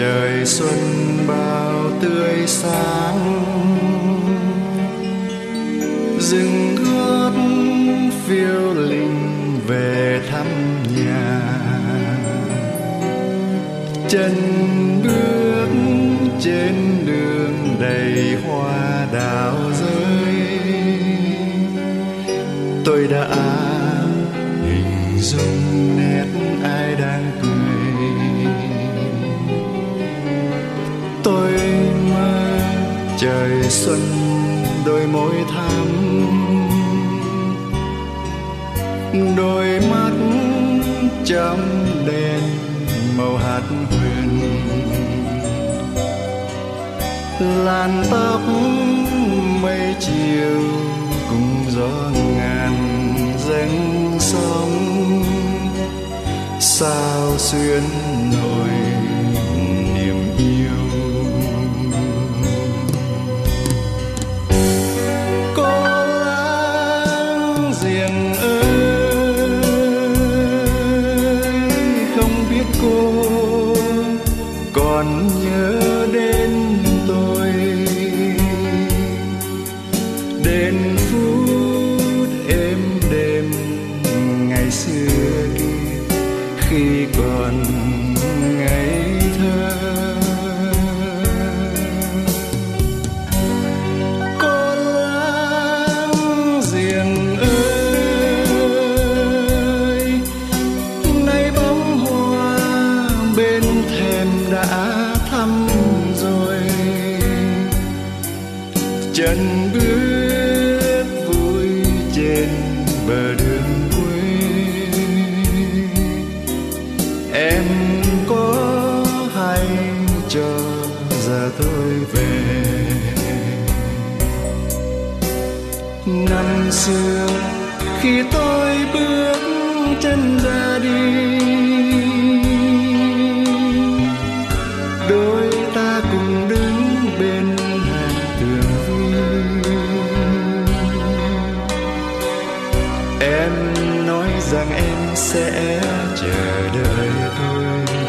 trời xuân bao tươi sáng, rừng gót phiêu linh về thăm nhà. Chân bước trên đường đầy hoa đào rơi, tôi đã hình dung nét ai đang cười. Tôi mơ trời xuân đôi môi thắm, đôi mắt trong đèn màu hạt huyền, làn tóc mây chiều cùng gió ngàn dâng sóng, sao xuyến nổi niềm yêu. Cô láng giềng ơi, không biết cô còn nhớ đến tôi, đến phút êm đềm ngày xưa kia khi còn ngây thơ. Cô láng giềng ơi, nay bóng hoa bên thềm đã thăm rồi, chân bước vui trên bờ đường quê. Em có hay cho giờ tôi về? Năm xưa khi tôi bước chân ra đi, đôi ta cùng đứng bên hàng tường vi. Em nói rằng em sẽ chờ đợi tôi,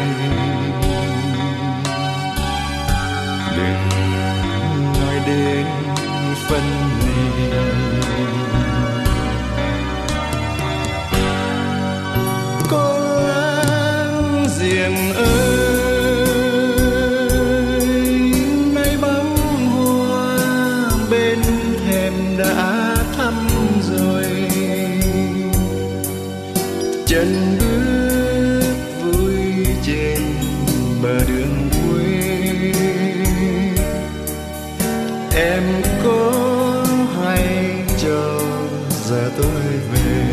đừng nói đến phân ly. Cô láng giềng ơi, nay bóng hoa bên thềm đã thăm rồi, chân bước vui trên bờ đường quê. Em có hay cho giờ tôi về?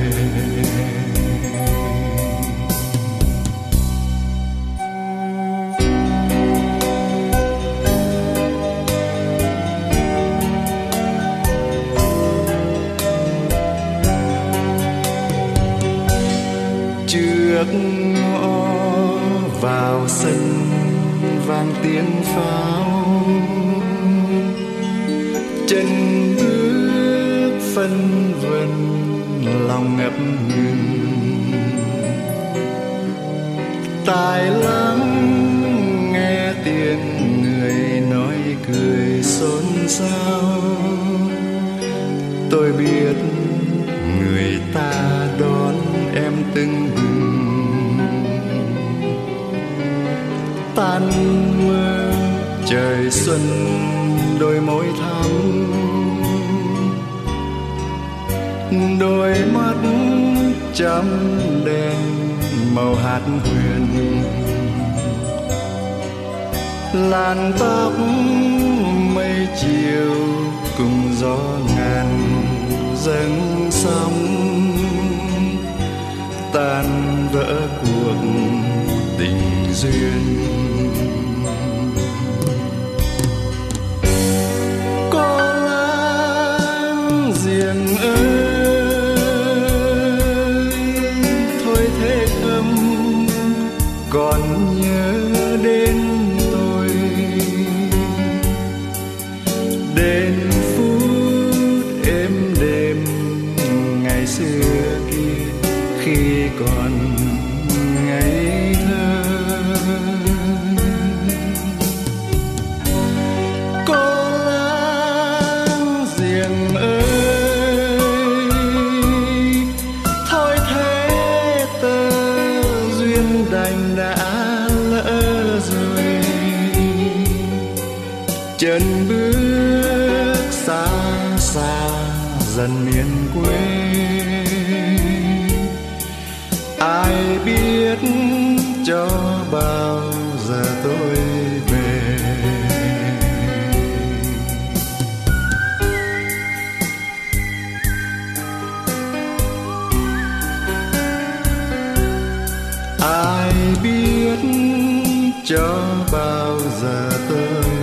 Trước ngõ vào sân vang tiếng pháo, chân bước phân vân lòng ngập ngừng. Tai lắng nghe tiếng người nói cười xôn xao, tôi biết người ta đón em tưng bừng. Tan mưa trời xuân đôi môi thắm, đôi mắt trong đèn màu hạt huyền, làn tóc mây chiều cùng gió ngàn dâng sóng, tan vỡ cuộc tình duyên. Cô láng giềng ơi, thôi thế không còn nhớ đến tôi, đến phút êm đềm ngày xưa kia khi còn ngây thơ. chân bước xa xa dần miền quê. Ai biết cho bao giờ tôi về. Ai biết cho bao giờ tôi